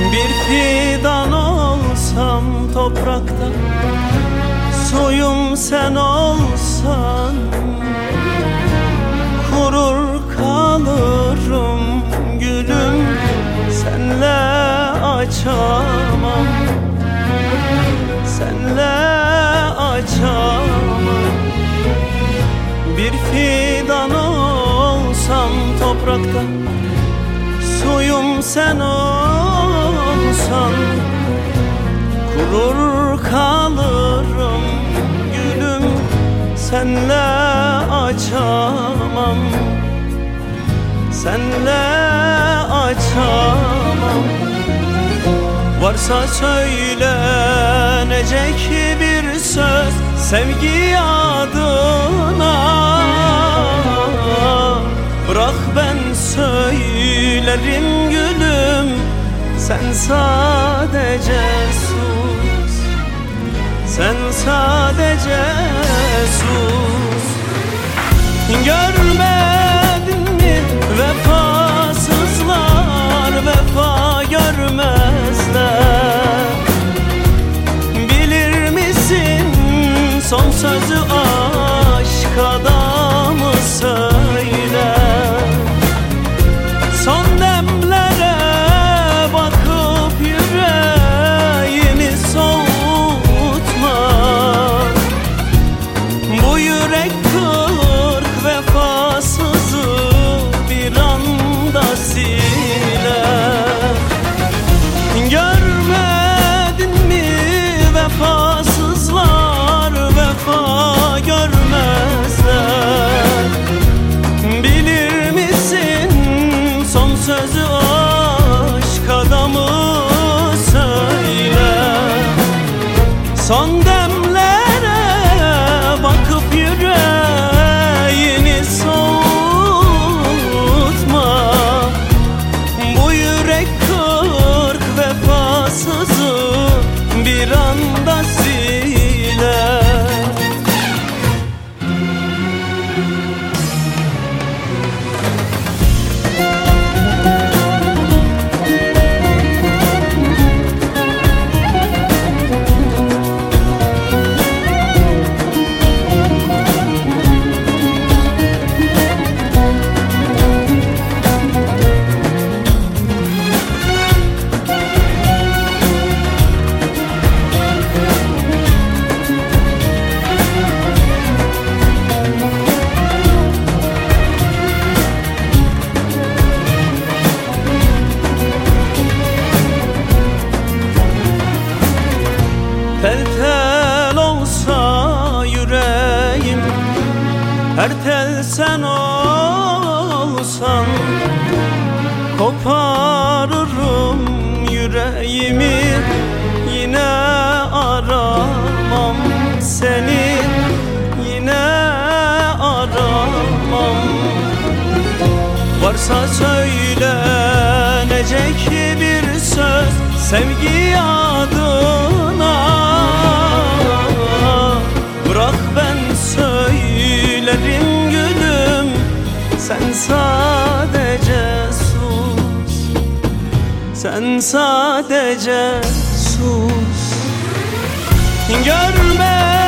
Bir fidan olsam toprakta, suyum sen olsan, kurur kalırım gülüm, senle açamam, senle açamam. Bir fidan olsam toprakta, suyum sen olsan, kurur kalırım gülüm, senle açamam, senle açamam. Varsa söylenecek bir söz sevgi adına, bırak ben söylerim gülüm, sen sadece sus, sen sadece sus. Görmedin mi vefasızlar vefa görmezler? Bilir misin son sözü aşk adamı söyler? Son demlere bakıp yüreğini soğutma. Bu yürek kırk vefasızı bir anda siler. Görmedin mi vefasızlar vefa görmezler? Bilir misin son sözü aşk adamı söyler? Son demlere bakıp yüreğini soğutma. Bu yürek kırk vefasızı bir anda siler. Tel tel olsa yüreğim, her tel sen olsan, koparırım yüreğimi, yine aramam seni, yine aramam. Varsa söylenecek bir söz sevgi adına, bırak ben söylerim gülüm, sen sadece sus, sen sadece sus. Görme